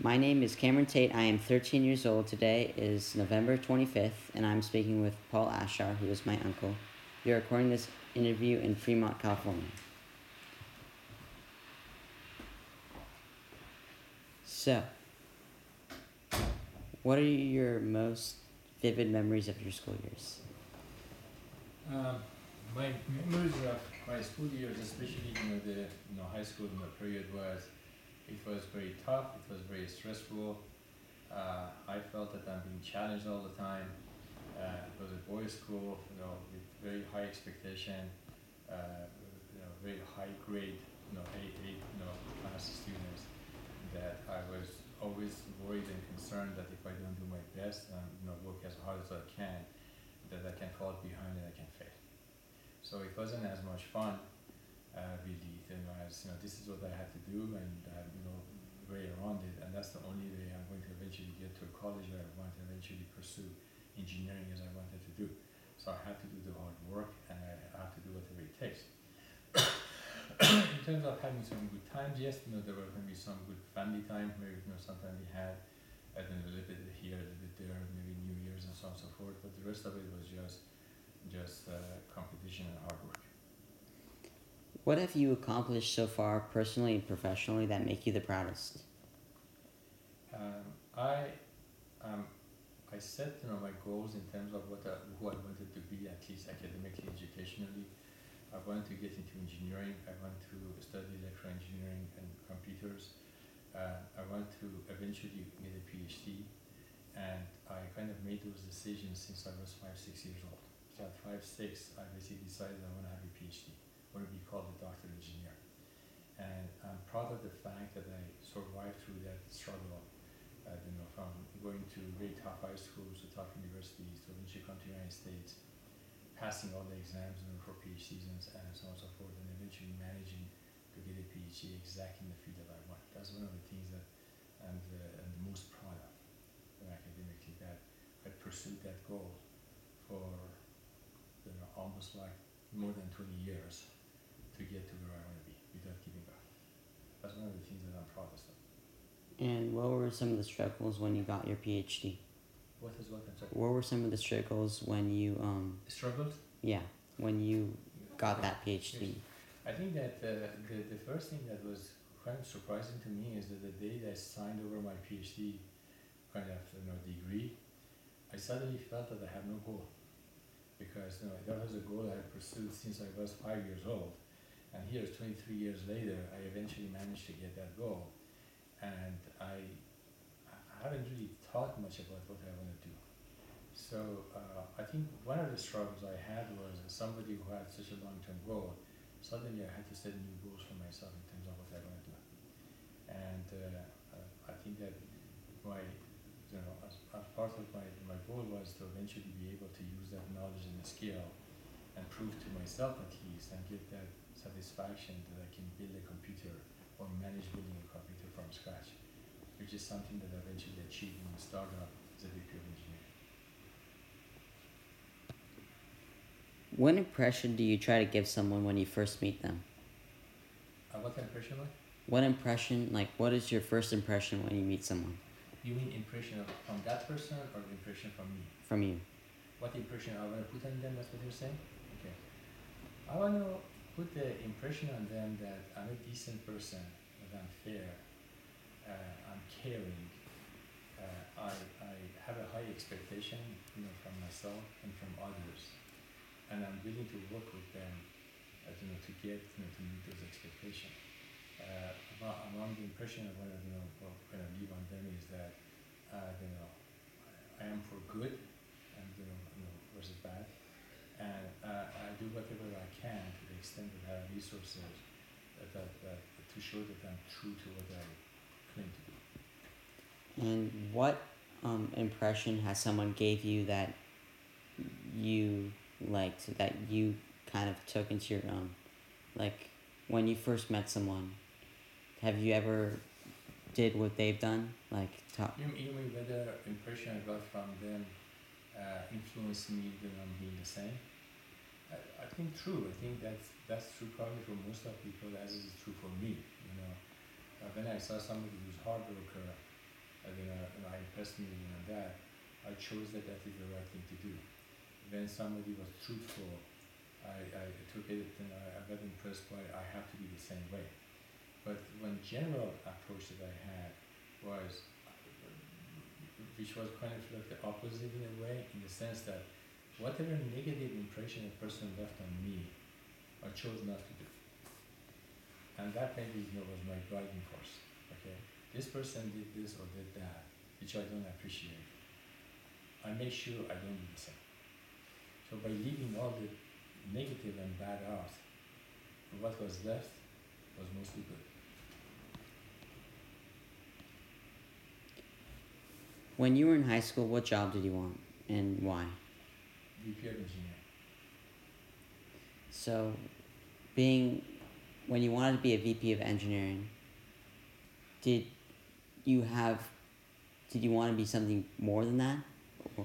My name is Cameron Tate. I am 13 years old. Today is November 25th, and I'm speaking with Paul Ashar, who is my uncle. We are recording this interview in Fremont, California. So, what are your most vivid memories of your school years? My memories of my school years, especially the high school period, it was very tough. It was very stressful. I felt that I'm being challenged all the time. It was a boys' school, with very high expectation, very high grade, class students. That I was always worried and concerned that if I don't do my best and work as hard as I can, that I can fall behind and I can fail. So it wasn't as much fun, really, as this is what I had to do, and way around it, and that's the only way I'm going to eventually get to a college where I want to eventually pursue engineering as I wanted to do. So I have to do the hard work, and I have to do whatever it takes. In terms of having some good times, yes, there were going to be some good family time where sometimes we had, and then a little bit here, a little bit there, maybe New Year's and so on and so forth. But the rest of it was just competition and hard work. What have you accomplished so far, personally and professionally, that make you the proudest? I set my goals in terms of who I wanted to be, at least academically, educationally. I wanted to get into engineering. I wanted to study electrical engineering and computers. I wanted to eventually get a PhD, and I kind of made those decisions since I was 5-6 years old. So at 5-6, I basically decided I want to have a PhD. I want to be called a doctor engineer. And I'm proud of the fact that I survived through that struggle, from going to very top high schools to top universities to eventually come to the United States, passing all the exams for PhDs and so on and so forth, and eventually managing to get a PhD exactly in the field that I want. That's one of the things that I'm the most proud of academically, that I pursued that goal for almost like more than 20 years to get to where I want to be without giving up. That's one of the things that I'm proudest of. And what were some of the struggles when you got your PhD? What is what? I'm sorry. What were some of the struggles when you Struggled? Yeah, when you got that PhD? I think that the first thing that was kind of surprising to me is that the day that I signed over my PhD kind of degree, I suddenly felt that I have no goal, because that was a goal I pursued since I was 5 years old, and here 23 years later I eventually managed to get that goal, and I haven't really thought much about what I want to do. So I think one of the struggles I had was, as somebody who had such a long-term goal, suddenly I had to set new goals for myself in terms of what I want to do. And I think that as part of my goal was to eventually be able to use that knowledge and skill and prove to myself at least, and get that satisfaction that I can build a computer or manage building a computer from scratch, which is something that I eventually achieved in the startup as a VP of engineering. What impression do you try to give someone when you first meet them? What impression like? What is your first impression when you meet someone? You mean impression from that person or impression from me? From you. What impression I want to put on them, that's what you're saying? Okay. I want to put the impression on them that I'm a decent person, that I'm fair, I'm caring, I have a high expectation from myself and from others, and I'm willing to work with them to get to meet those expectations. Among the impression I want to leave on them is that I am for good and versus bad, and I do whatever I can to the extent that I have resources to show that I'm true to what I claim to be. And what impression has someone gave you that you liked, that you kind of took into your own? Like, when you first met someone, have you ever did what they've done? Like, You mean whether impression I got from them influenced me being the same? I think true. I think that's true probably for most of people, as is true for me. When I saw somebody who's hard worker, I impressed me on that. I chose that that is the right thing to do. When somebody was truthful, I took it and I got impressed by I have to be the same way. But one general approach that I had was, which was kind of like the opposite in a way, in the sense that whatever negative impression a person left on me, I chose not to do. And that maybe was my guiding force. Okay, this person did this or did that, which I don't appreciate. I make sure I don't do the same. So by leaving all the negative and bad out, what was left was mostly good. When you were in high school, what job did you want and why? VP of engineering. So, being when you wanted to be a VP of engineering, did you have did you want to be something more than that? Or,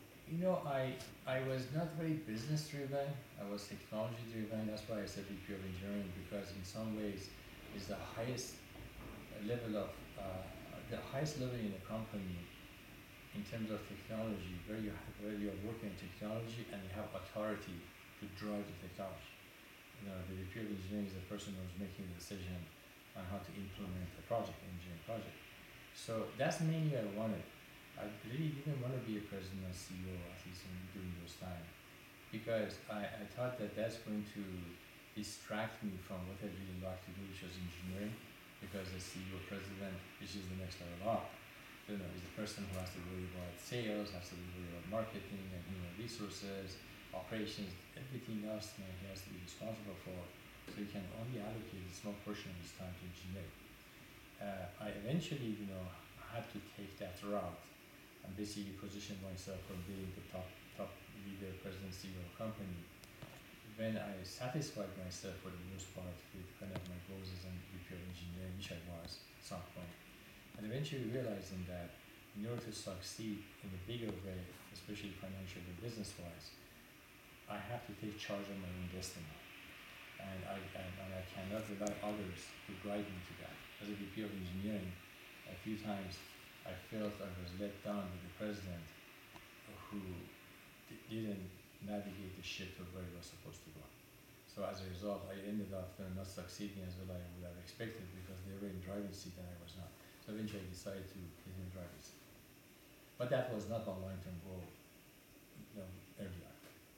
I was not very business driven. I was technology driven. That's why I said VP of engineering, because in some ways it's the highest level of the highest level in a company in terms of technology, where you are working in technology and you have authority to drive the technology. The VP of engineering is the person who's making the decision on how to implement the project, engineering project. So that's mainly what I wanted. I really didn't want to be a president or CEO, at least during those times, because I thought that that's going to distract me from what I really like to do, which was engineering, because the CEO president, which is the next level up, is the person who has to worry about sales, has to worry about marketing and human resources, operations, everything else he has to be responsible for. So he can only allocate a small portion of his time to engineering. I eventually, had to take that route and basically position myself for being the top leader, president, CEO of a company. When I satisfied myself for the most part with kind of my goals as a VP of engineering, which I was at some point, and eventually realizing that in order to succeed in a bigger way, especially financially and business-wise, I have to take charge of my own destiny. And I cannot rely others to guide me to that. As a VP of engineering, a few times I felt I was let down with the president who didn't navigate the ship to where it was supposed to go. So as a result, I ended up not succeeding as well as I would have expected, because they were in driving seat and I was not. So eventually I decided to get in the driving seat. But that was not my long-term goal, early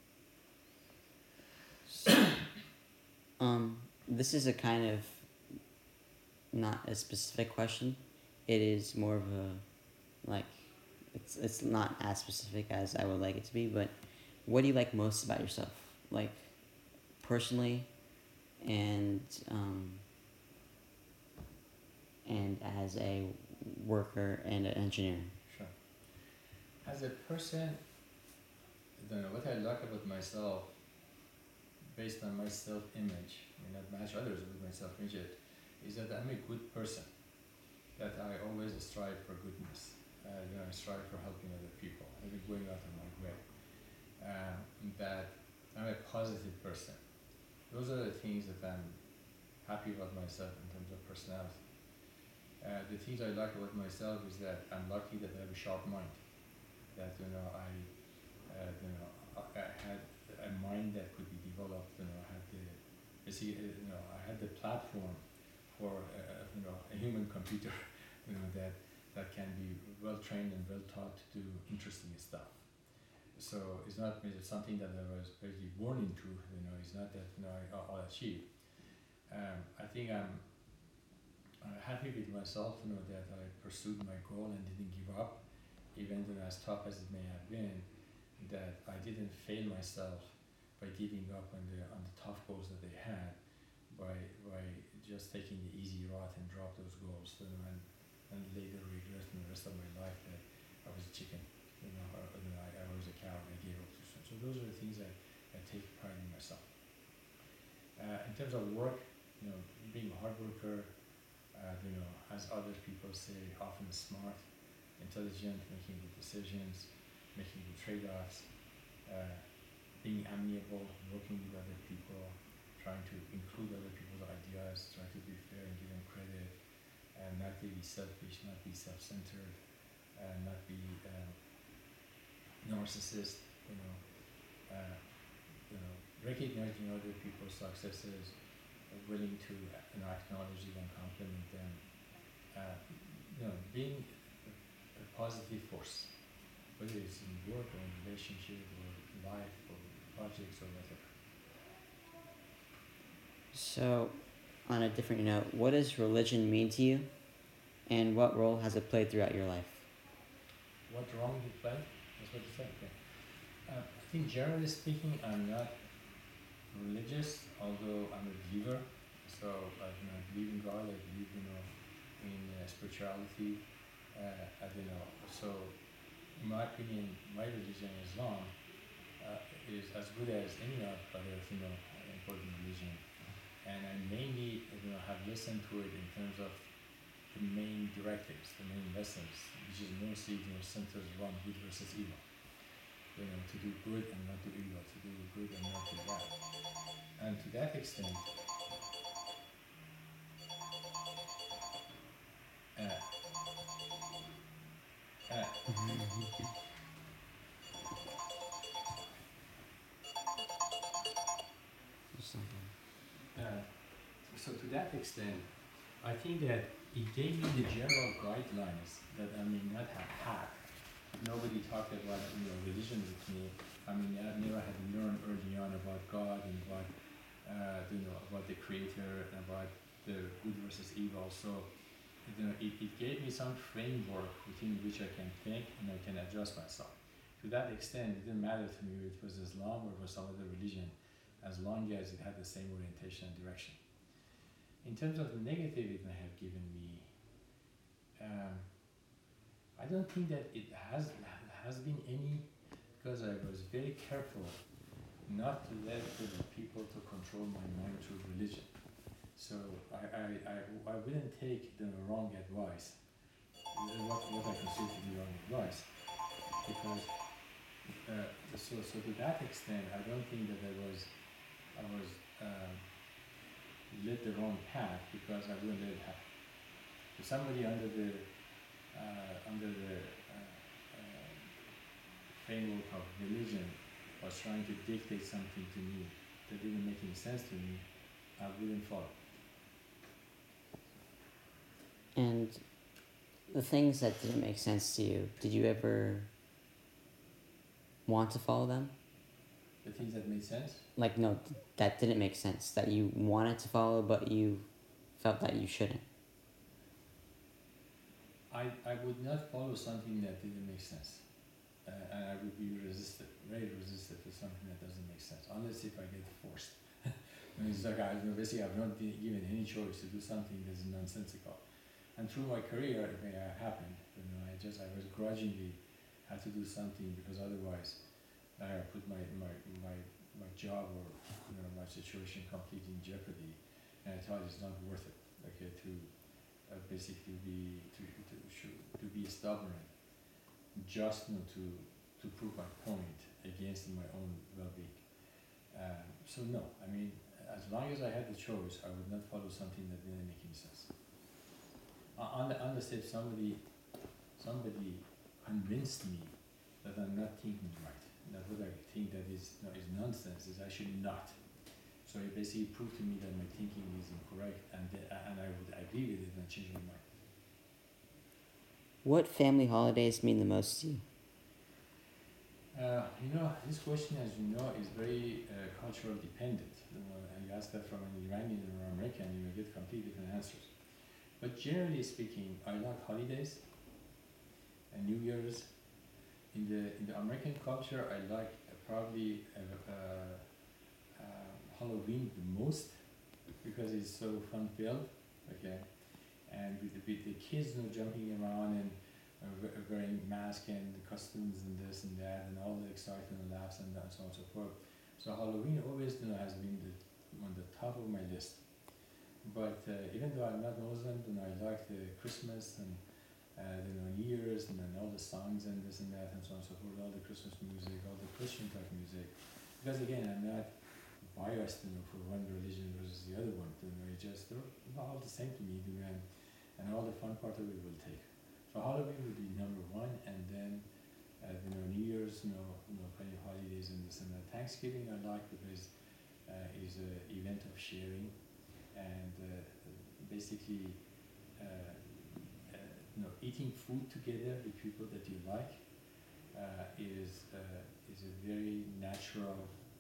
on. This is a kind of not a specific question. It is more of a it's not as specific as I would like it to be, but what do you like most about yourself? Like personally and as a worker and an engineer. Sure. As a person, what I like about myself, based on my self-image, may not match others with my self-image, is that I'm a good person. That I always strive for goodness. I strive for helping other people. I've been going out of my way. That I'm a positive person. Those are the things that I'm happy about myself in terms of personality. The things I like about myself is that I'm lucky that I have a sharp mind. That I had a mind that could be developed. I had the platform for a human computer, that can be well trained and well taught to do interesting stuff. So it's not something that I was basically born into. It's not that I'll achieve. I think I'm happy with myself. That I pursued my goal and didn't give up, even though as tough as it may have been. That I didn't fail myself by giving up on the tough goals that they had, by just taking the easy route and drop those goals, and later regret in the rest of my life that I was a chicken, or I was a cow and I gave up too soon. So those are the things I take pride in myself. In terms of work, being a hard worker, as other people say, often smart, intelligent, making good decisions, making good trade-offs, being amiable, working with other people, trying to include other people's ideas, trying to be fair and give them credit, and not be selfish, not be self-centered, and not be narcissist. You know, uh, recognizing other people's successes, willing to acknowledge it and compliment them. Uh, being a positive force, whether it's in work or in relationship or life or projects or whatever. So, on a different note, what does religion mean to you, and what role has it played throughout your life? What wrong did play? That's what you said. Okay. I think generally speaking, I'm not religious, although I'm a believer. So I believe in God. I believe in spirituality. I don't know. So in my opinion, my religion, Islam, is as good as any other important religion. And I mainly have listened to it in terms of the main directives, the main lessons, which is mostly centers around good versus evil. To do good and not do evil, to do good and not do bad. And to that extent, uh, uh, uh, so to that extent, I think that it gave me the general guidelines that I may not have had. Nobody talked about religion with me. I never had learned early on about God and about the Creator and about the good versus evil. So it gave me some framework within which I can think and I can adjust myself. To that extent, it didn't matter to me if it was Islam or it was some other religion, as long as it had the same orientation and direction. In terms of the negative it may have given me, I don't think that it has been any, because I was very careful not to let the people to control my mind through religion. So I wouldn't take the wrong advice, what I consider to be wrong advice, because so to that extent, I don't think that I was led the wrong path, because I wouldn't let it happen. If somebody under the framework of religion was trying to dictate something to me that didn't make any sense to me, I wouldn't follow. And the things that didn't make sense to you, did you ever want to follow them? The things that made sense? Like, no, that didn't make sense, that you wanted to follow, but you felt that you shouldn't. I would not follow something that didn't make sense. And I would be very resistant to something that doesn't make sense, unless if I get forced. It's like basically I've not been given any choice to do something that's nonsensical. And through my career, it may have happened. I was grudgingly had to do something, because otherwise I put my job or my situation completely in jeopardy, and I thought it's not worth it. Okay, to basically to be stubborn, just to prove my point against my own well-being. So no, as long as I had the choice, I would not follow something that didn't make any sense. Unless if somebody convinced me that I'm not thinking right, that what I think that is nonsense, is actually not. So it basically proved to me that my thinking is incorrect, and I would agree with it and change my mind. What family holidays mean the most to you? This question, as you know, is very cultural dependent. And you ask that from an Iranian or American, you will get completely different answers. But generally speaking, I like holidays and New Year's. In the American culture, I like probably Halloween the most, because it's so fun-filled, okay? And with the kids jumping around and wearing masks and costumes and this and that, and all the excitement and laughs and so on and so forth. So Halloween always has been on the top of my list. But even though I'm not Muslim, I like the Christmas and New Year's and then all the songs and this and that and so on and so forth, all the Christmas music, all the Christian type music. Because again, I'm not biased for one religion versus the other one. They're all the same to me. and all the fun part of it will take. So Halloween would be number one, and then New Year's, kind of holidays and this and that. Thanksgiving I like because is an event of sharing and basically eating food together with people that you like is a very natural,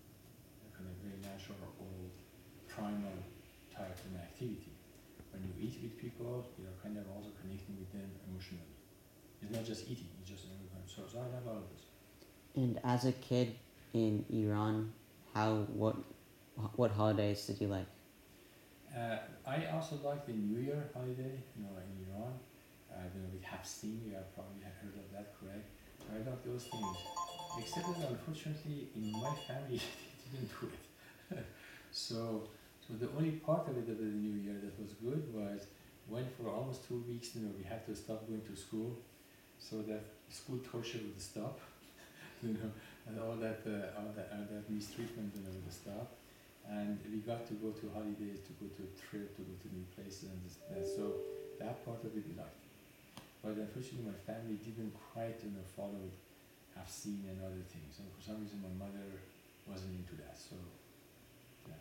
old primal type of activity. When you eat with people, you're kind of also connecting with them emotionally. It's not just eating; it's just so I like all of this. And as a kid in Iran, what holidays did you like? I also like the New Year holiday, in Iran. With Hafsin, you have probably heard of that, correct? So I love those things. Except that unfortunately in my family they didn't do it. So the only part of the New Year that was good was when for almost 2 weeks, we had to stop going to school, so that school torture would stop, and all that mistreatment, would stop, and we got to go to holidays, to go to a trip, to go to new places, and so that part of it we liked. But unfortunately, my family didn't quite, follow have seen and other things. And for some reason, my mother wasn't into that. So, yeah.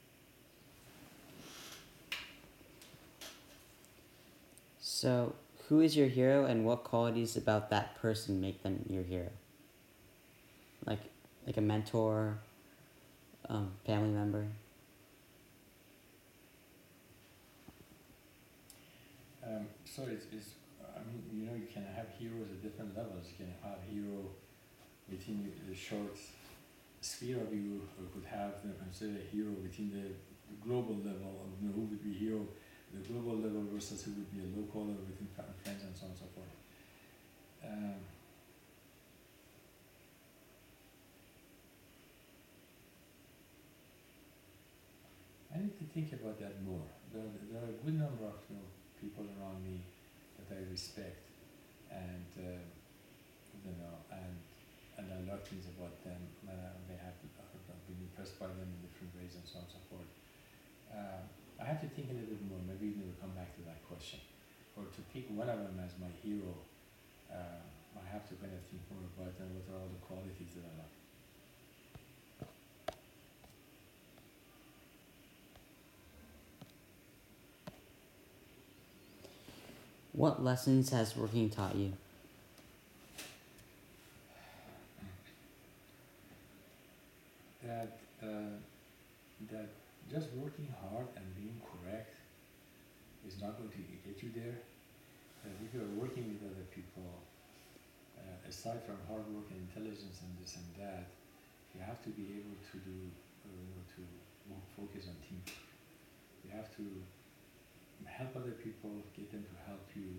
So, who is your hero, and what qualities about that person make them your hero? Like a mentor, family member. So you can have heroes at different levels. You can have hero within the short sphere of you, or could have consider a hero within the global level of who would be hero, the global level versus who would be a local or within friends and so on and so forth. I need to think about that more. There are a good number of people around me that I respect, and and I love things about them. They have been impressed by them in different ways and so on and so forth. I have to think a little bit more. Maybe we'll come back to that question. Or to pick one of them as my hero, I have to kind of think more about them. What are all the qualities that I like? What lessons has working taught you? That just working hard and being correct is not going to get you there. That if you're working with other people, aside from hard work and intelligence and this and that, you have to be able to do, to focus on team. You have to help other people, get them to help you,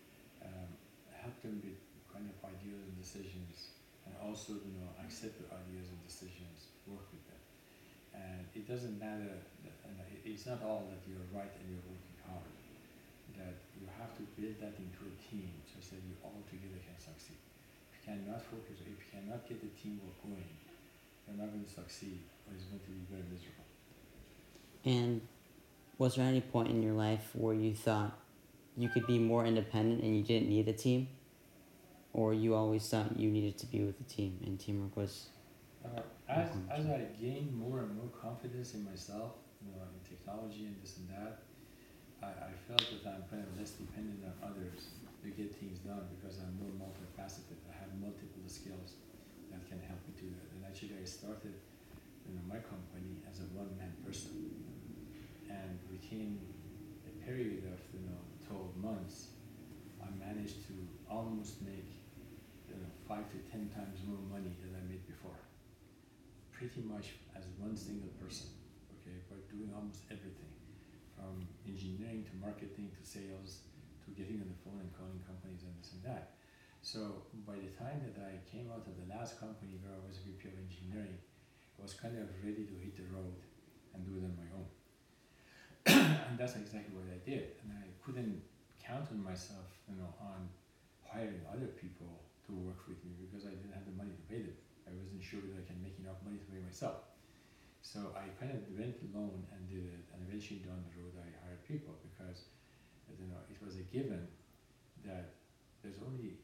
help them with kind of ideas and decisions, and also accept their ideas and decisions, work with them. And it doesn't matter, it's not all that you're right and you're working hard. That you have to build that into a team so that you all together can succeed. If you cannot focus, if you cannot get the teamwork going, you're not going to succeed, or it's going to be very miserable. And was there any point in your life where you thought you could be more independent and you didn't need a team? Or you always thought you needed to be with a team and teamwork was... As I gain more and more confidence in myself, in technology and this and that, I felt that I'm kind of less dependent on others to get things done because I'm more multifaceted. I have multiple skills that can help me do that. And actually, I started, my company as a one-man person, and within a period of 12 months, I managed to almost make 5 to 10 times more money than I made before. Pretty much as one single person, okay, by doing almost everything, from engineering to marketing to sales to getting on the phone and calling companies and this and that. So by the time that I came out of the last company where I was VP of engineering, I was kind of ready to hit the road and do it on my own. And that's exactly what I did. And I couldn't count on myself, on hiring other people to work with me because I didn't have the money to pay them. I wasn't sure that I can make enough money to pay myself. So I kind of went alone and did it, and eventually down the road I hired people because it was a given that there's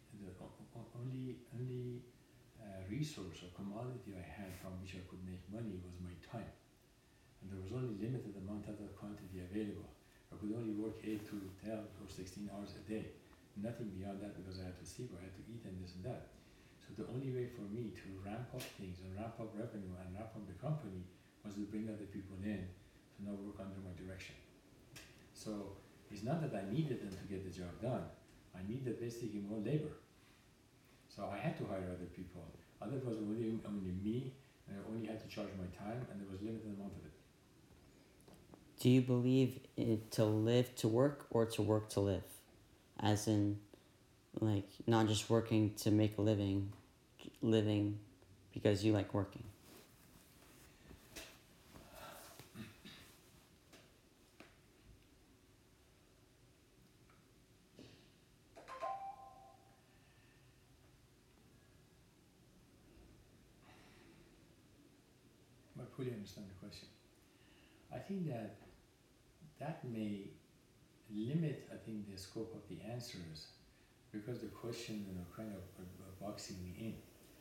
only resource or commodity I had from which I could make money was my time, and there was only limited amount of that quantity available. I could only work 8 to 12 or 16 hours a day, nothing beyond that, because I had to sleep, I had to eat, and this and that. So the only way for me to ramp up things and ramp up revenue and ramp up the company was to bring other people in to now work under my direction. So it's not that I needed them to get the job done. I needed basically more labor. So I had to hire other people. Otherwise, only me, and I only had to charge my time, and there was limited amount of it. Do you believe in to live to work or to work to live? As in, like, not just working to make a living because you like working. I fully understand the question. I think that may limit, I think, the scope of the answers, because the question, kind of boxing me in.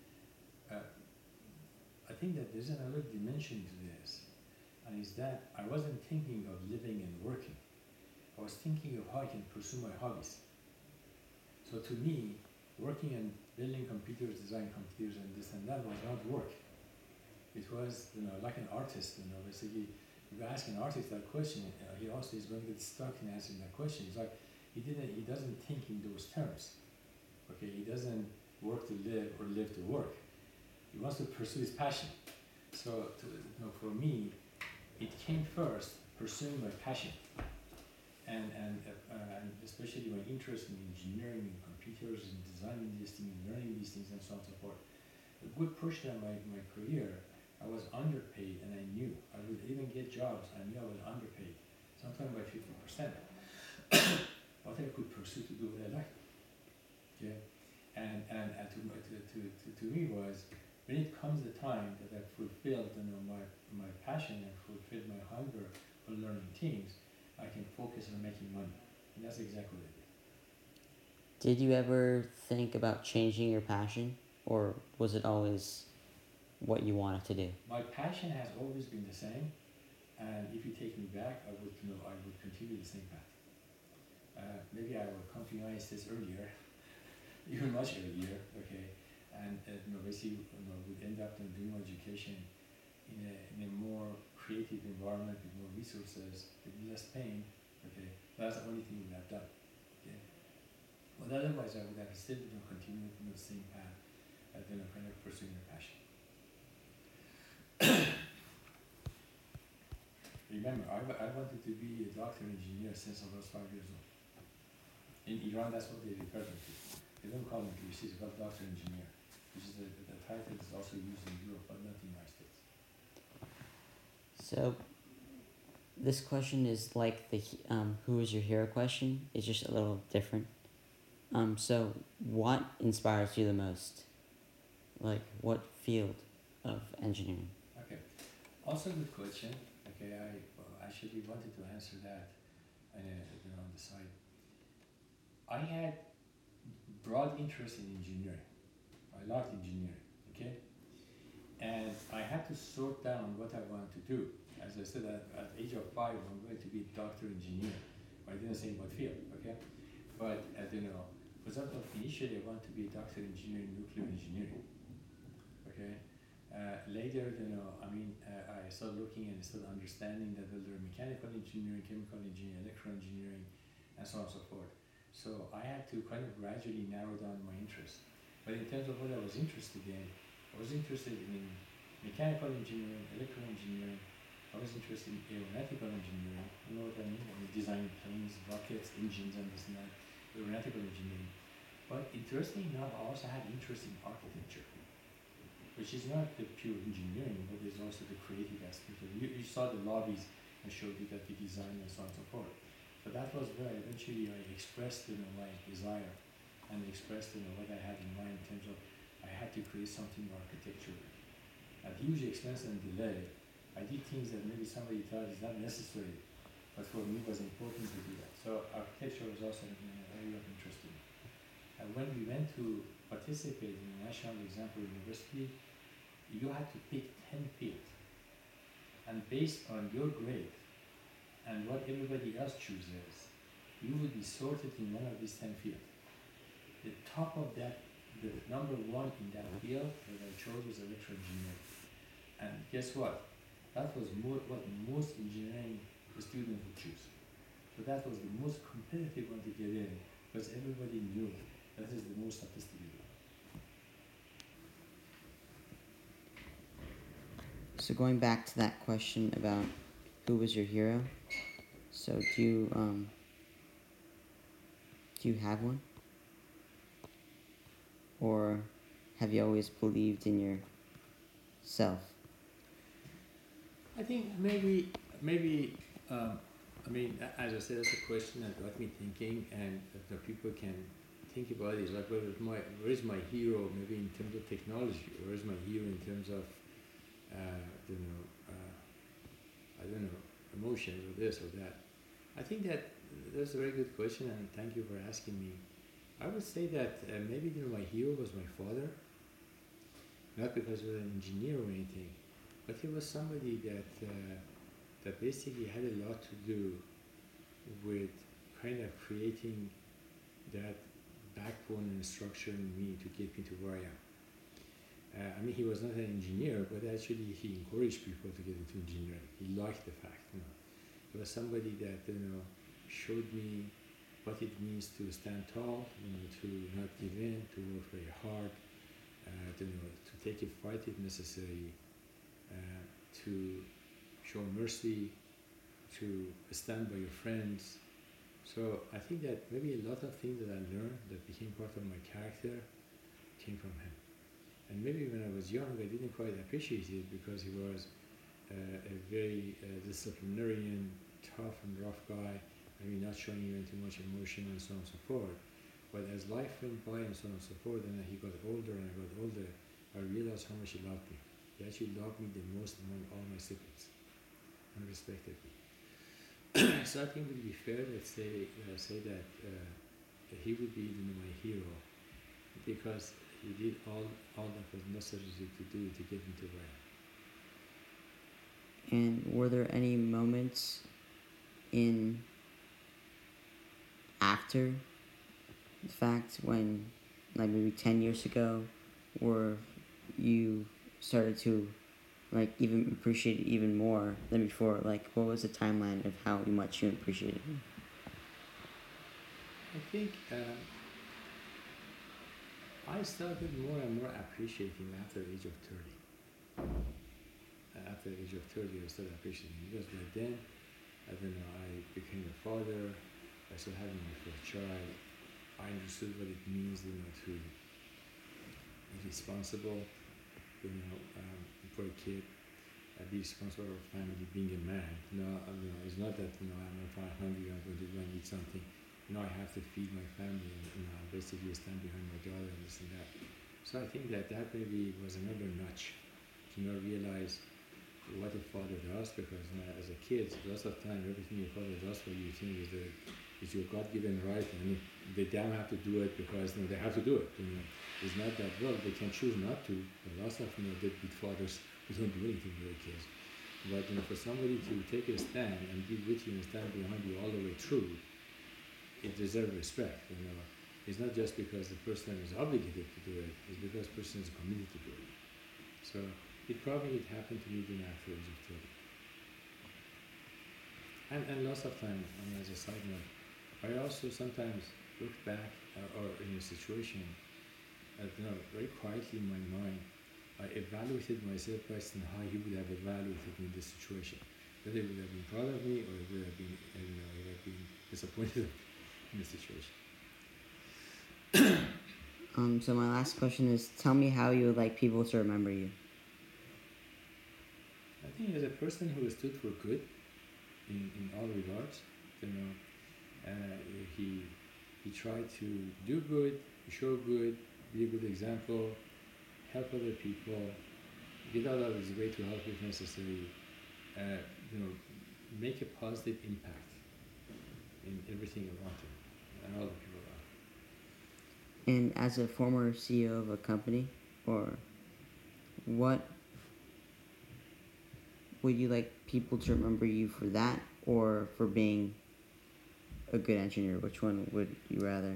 I think that there's another dimension to this, and is that I wasn't thinking of living and working. I was thinking of how I can pursue my hobbies. So to me, working and building computers, designing computers, and this and that was not work. It was, like an artist. Basically, if you ask an artist that question, he also is going to get stuck in answering that question. It's like he doesn't think in those terms. Okay, he doesn't work to live or live to work. He wants to pursue his passion. So, for me, it came first, pursuing my passion, and especially my interest in engineering, in computers, in designing these things, learning these things, and so on and so forth. A good portion of my career, I was underpaid, and I knew I would even get jobs. I knew I was underpaid, sometimes by 50%. What I could pursue to do what I liked. Yeah, and to me was, when it comes the time that I fulfilled my passion and fulfilled my hunger for learning things, I can focus on making money, and that's exactly what I did. Did you ever think about changing your passion, or was it always what you wanted to do? My passion has always been the same, and if you take me back, I would continue the same path. Maybe I will come to the United States earlier, even much earlier, okay, and basically would end up doing my education in a more creative environment with more resources, with less pain, okay. That's the only thing we have done, okay. But otherwise, I would have still continued in the same path, kind of pursuing my passion. Remember, I wanted to be a doctor engineer since I was 5 years old. In Iran, that's what they refer to. They don't call him PhD, it's called doctor engineer, which is the title is also used in Europe, but not in the United States. So, this question is like the who is your hero question. It's just a little different. So, what inspires you the most? Like, what field of engineering? Okay, also good question. Okay, I actually wanted to answer that, and on the side. I had broad interest in engineering. I loved engineering, okay? And I had to sort down what I wanted to do. As I said, at the age of 5, I'm going to be a doctor engineer. I didn't say what field, okay? But, for example, initially I wanted to be a doctor engineer in nuclear engineering, okay? Later, I started looking and started understanding that there are mechanical engineering, chemical engineering, electrical engineering, and so on and so forth. So I had to kind of gradually narrow down my interest. But in terms of what I was interested in, I was interested in mechanical engineering, electrical engineering. I was interested in aeronautical engineering. You know what I mean? Designing planes, rockets, engines, and this and that. Aeronautical engineering. But interestingly enough, I also had interest in architecture, which is not the pure engineering, but there's also the creative aspect. You saw the lobbies I showed you that we designed and so on and so forth. So that was where eventually I expressed my desire, and expressed what I had in mind in terms of I had to create something architectural. At huge expense and delay, I did things that maybe somebody thought is not necessary, but for me it was important to do that. So architecture was also an area of interest in me. And when we went to participate in the national exam for university, you had to pick 10 fields. And based on your grade and what everybody else chooses, you would be sorted in one of these 10 fields. The top of that, the number one in that field that I chose was electrical engineering. And guess what? That was what most engineering students would choose. So that was the most competitive one to get in, because everybody knew that is the most sophisticated. So going back to that question about who was your hero, so do you have one? Or have you always believed in yourself? I think I mean, as I said, that's a question that got me thinking, and the people can think about it. It's like, where is my hero? Maybe in terms of technology, where is my hero in terms of, I don't know, emotions or this or that. I think that's a very good question, and thank you for asking me. I would say that maybe my hero was my father, not because he was an engineer or anything, but he was somebody that basically had a lot to do with kind of creating that backbone and structure in me to get me to where I am. I mean, he was not an engineer, but actually he encouraged people to get into engineering. He liked the fact, He was somebody that, showed me what it means to stand tall, to not give in, to work very hard, to take a fight if necessary, to show mercy, to stand by your friends. So I think that maybe a lot of things that I learned that became part of my character came from him. And maybe when I was young, I didn't quite appreciate it because he was a very disciplinarian, tough and rough guy, maybe not showing even too much emotion and so on and so forth. But as life went by and so on and so forth, and he got older and I got older, I realized how much he loved me. He actually loved me the most among all my siblings and respected me. So I think it would be fair to say that he would be my hero because he did all that was necessary to do to get me to where I am. And were there any moments after the fact when, like maybe 10 years ago, where you started to even appreciate it even more than before? Like, what was the timeline of how much you appreciated it? I think I started more and more appreciating after the age of 30. After the age of 30, I started appreciating because by then, I became a father. I started having my first child. I understood what it means, to be responsible, for a kid, be responsible for a family, being a man. It's not that I'm hungry, I'm going to go and eat something. I have to feed my family, and basically stand behind my daughter and this and that. So I think that maybe was another notch to realize what a father does, because as a kid, lots of time everything your father does for you think is your God-given right, and they damn have to do it because they have to do it. It's not that they can choose not to. But lots of deadbeat fathers who don't do anything for their kids. But for somebody to take a stand and be with you and stand behind you all the way through, it deserves respect. It's not just because the person is obligated to do it; it's because the person is committed to do it. So it probably happened to me then after the age of 30. And lots of time, as a side note, I also sometimes look back or in a situation, very quietly in my mind, I evaluated myself based on how he would have evaluated me in this situation. Whether he would have been proud of me or he would have been, disappointed in the situation. So my last question is, tell me how you would like people to remember you. I think as a person who stood for good in all regards, he tried to do good, show good, be a good example, help other people, get out of his way to help if necessary, make a positive impact in everything I wanted, and all the people around. And as a former CEO of a company, or what would you like people to remember you for that, or for being a good engineer? Which one would you rather?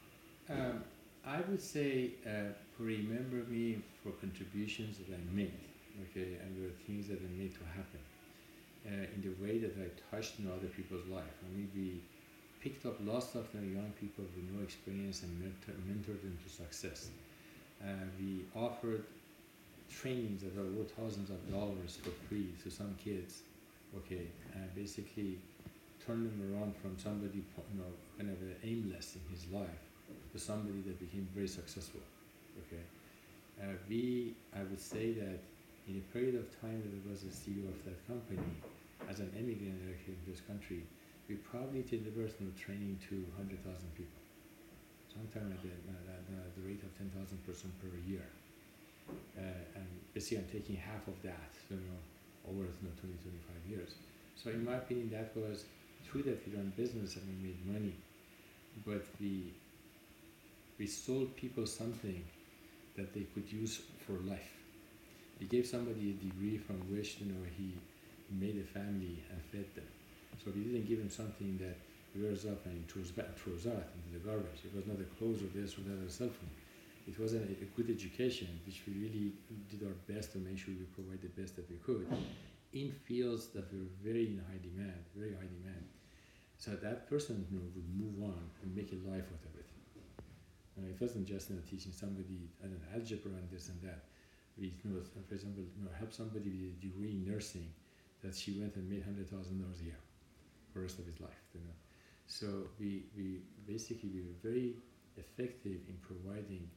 I would say remember me for contributions that I made, okay, and the things that I made to happen in the way that I touched other people's life. I mean, we picked up lots of young people with no experience and mentored them to success. We offered trainings that are worth thousands of dollars for free to some kids, okay, and basically turn them around from somebody kind of aimless in his life to somebody that became very successful. Okay, I would say that in a period of time that I was the CEO of that company, as an immigrant here in this country, we probably delivered training to 100,000 people, sometime at the rate of 10,000 person per year. And basically, I'm taking half of that, over 20, 25 years. So in my opinion, that was true that we run business and we made money, but we sold people something that they could use for life. We gave somebody a degree from which he made a family and fed them. So we didn't give him something that wears up and throws out into the garbage. It was not a clothes or this or that or cell phone. It wasn't a good education, which we really did our best to make sure we provide the best that we could in fields that were very high demand. So that person would move on and make a life out of it. It wasn't just teaching somebody algebra and this and that. We, for example, help somebody with a degree in nursing that she went and made $100,000 a year for the rest of his life. So we basically we were very effective in providing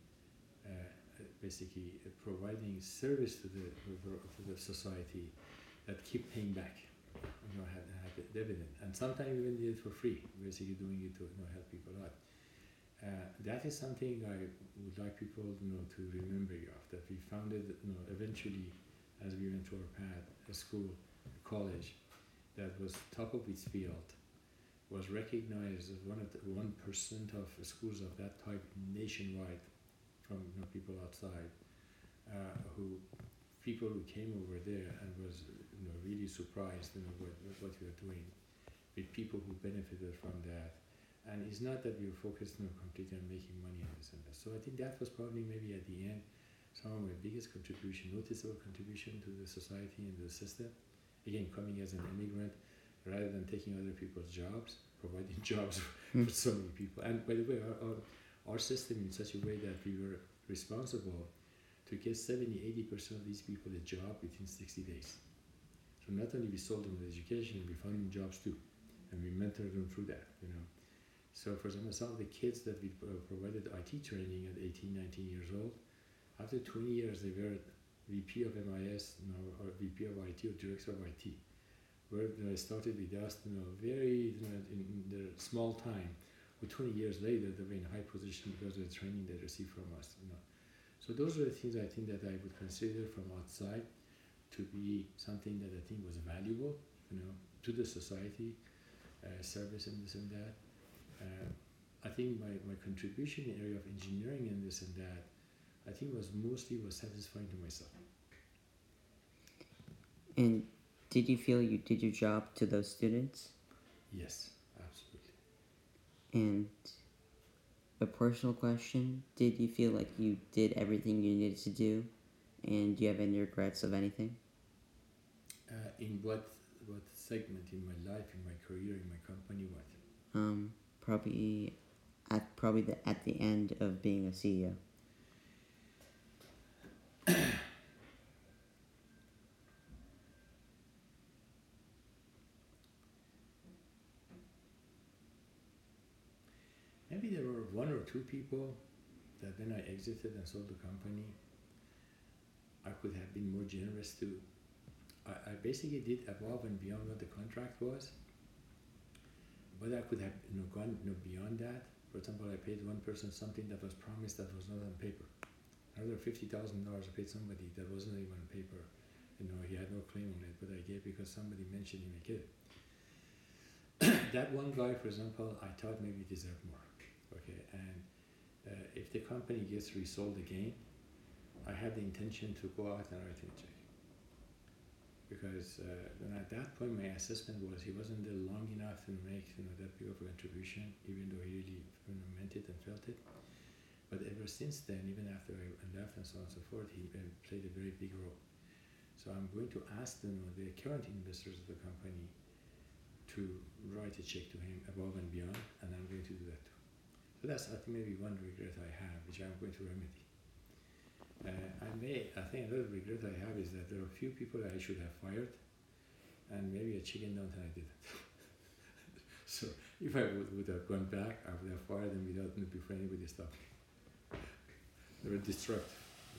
providing service to the society that keep paying back, had a dividend, and sometimes even did it for free, basically doing it to help people out. That is something I would like people to remember you of, that we founded eventually, as we went through our path, a school, a college that was top of its field, was recognized as one of the 1% of schools of that type nationwide from people outside, people who came over there and was really surprised what we were doing, with people who benefited from that. And it's not that we were focused completely on making money on this and that. So I think that was probably maybe at the end some of my biggest contribution, noticeable contribution to the society and the system. Again, coming as an immigrant, rather than taking other people's jobs, providing jobs for so many people. And by the way, our system in such a way that we were responsible to get 70-80% of these people a job within 60 days. So not only we sold them the education, we found them jobs too, and we mentored them through that. So for example, some of the kids that we provided IT training at 18, 19 years old, after 20 years they were VP of MIS, or VP of IT or Director of IT, where they started with us, very in their small time. But 20 years later, they were in high position because of the training they received from us. So those are the things I think that I would consider from outside to be something that I think was valuable, to the society, service and this and that. I think my contribution in the area of engineering and this and that, I think was satisfying to myself. And did you feel you did your job to those students? Yes, absolutely. And a personal question, did you feel like you did everything you needed to do? And do you have any regrets of anything? In what segment in my life, in my career, in my company, what? Probably at the end of being a CEO. Maybe there were one or two people that when I exited and sold the company, I could have been more generous to. I basically did above and beyond what the contract was, but I could have gone beyond that. For example, I paid one person something that was promised that was not on paper. Another $50,000 I paid somebody that wasn't even on paper. He had no claim on it, but I gave because somebody mentioned him. I gave it. that one guy, for example, I thought maybe deserved more. Okay, and if the company gets resold again, I have the intention to go out and write him a check. Because then at that point, my assessment was he wasn't there long enough to make that big of a contribution, even though he really meant it and felt it. But ever since then, even after I left and so on and so forth, he played a very big role. So I'm going to ask them, the current investors of the company, to write a check to him above and beyond, and I'm going to do that too. So that's, I think, maybe one regret I have, which I'm going to remedy. I think another regret I have is that there are a few people that I should have fired, and maybe I chickened out and I didn't. So if I would have gone back, I would have fired them before anybody stopped me. They were destructive.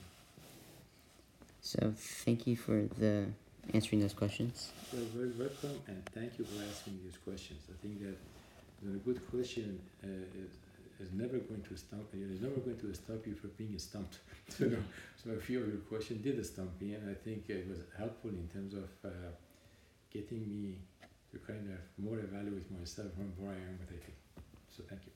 So thank you for answering those questions. You're very welcome, and thank you for asking these questions. I think that a good question is never going to stop you. It's never going to stop you from being stumped. So a few of your questions did stump me, and I think it was helpful in terms of getting me to kind of more evaluate myself from where I am, what I think. So thank you.